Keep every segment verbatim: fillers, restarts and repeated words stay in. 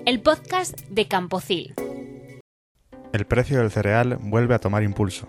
el podcast de Campocil. El precio del cereal vuelve a tomar impulso.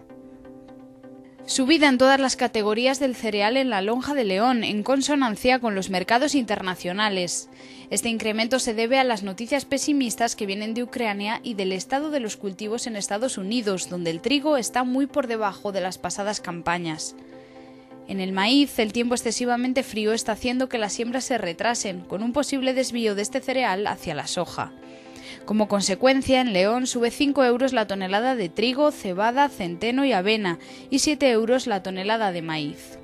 Subida en todas las categorías del cereal en la lonja de León, en consonancia con los mercados internacionales. Este incremento se debe a las noticias pesimistas que vienen de Ucrania y del estado de los cultivos en Estados Unidos, donde el trigo está muy por debajo de las pasadas campañas. En el maíz, el tiempo excesivamente frío está haciendo que las siembras se retrasen, con un posible desvío de este cereal hacia la soja. Como consecuencia, en León sube cinco euros la tonelada de trigo, cebada, centeno y avena, y siete euros la tonelada de maíz.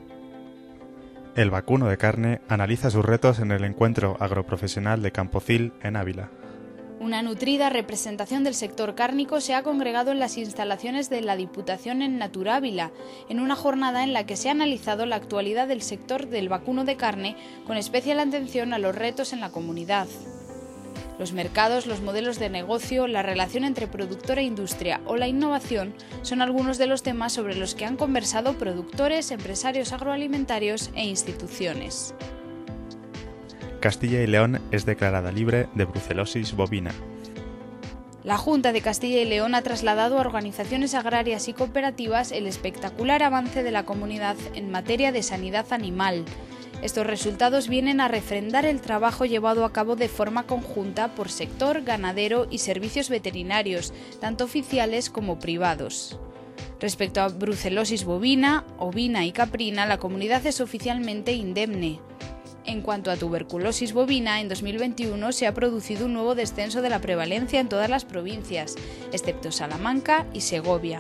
El vacuno de carne analiza sus retos en el encuentro agroprofesional de Campocil en Ávila. Una nutrida representación del sector cárnico se ha congregado en las instalaciones de la Diputación en Naturávila, en una jornada en la que se ha analizado la actualidad del sector del vacuno de carne, con especial atención a los retos en la comunidad. Los mercados, los modelos de negocio, la relación entre productor e industria o la innovación son algunos de los temas sobre los que han conversado productores, empresarios agroalimentarios e instituciones. Castilla y León es declarada libre de brucelosis bovina. La Junta de Castilla y León ha trasladado a organizaciones agrarias y cooperativas el espectacular avance de la comunidad en materia de sanidad animal. Estos resultados vienen a refrendar el trabajo llevado a cabo de forma conjunta por sector, ganadero y servicios veterinarios, tanto oficiales como privados. Respecto a brucelosis bovina, ovina y caprina, la comunidad es oficialmente indemne. En cuanto a tuberculosis bovina, en dos mil veintiuno se ha producido un nuevo descenso de la prevalencia en todas las provincias, excepto Salamanca y Segovia.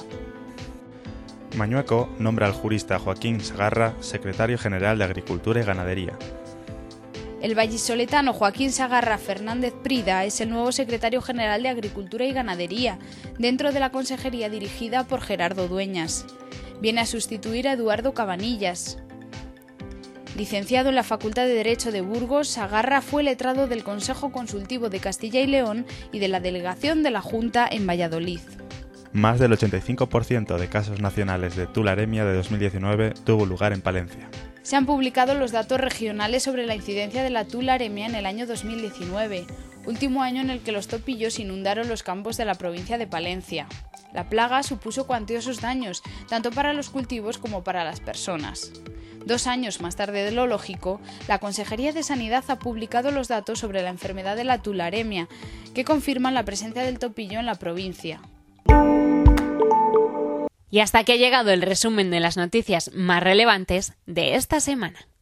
Mañueco nombra al jurista Joaquín Sagarra secretario general de Agricultura y Ganadería. El vallisoletano Joaquín Sagarra Fernández Prida es el nuevo secretario general de Agricultura y Ganadería, dentro de la consejería dirigida por Gerardo Dueñas. Viene a sustituir a Eduardo Cabanillas. Licenciado en la Facultad de Derecho de Burgos, Sagarra fue letrado del Consejo Consultivo de Castilla y León y de la Delegación de la Junta en Valladolid. Más del ochenta y cinco por ciento de casos nacionales de tularemia de dos mil diecinueve tuvo lugar en Palencia. Se han publicado los datos regionales sobre la incidencia de la tularemia en el año dos mil diecinueve, último año en el que los topillos inundaron los campos de la provincia de Palencia. La plaga supuso cuantiosos daños, tanto para los cultivos como para las personas. Dos años más tarde de lo lógico, la Consejería de Sanidad ha publicado los datos sobre la enfermedad de la tularemia, que confirman la presencia del topillo en la provincia. Y hasta aquí ha llegado el resumen de las noticias más relevantes de esta semana.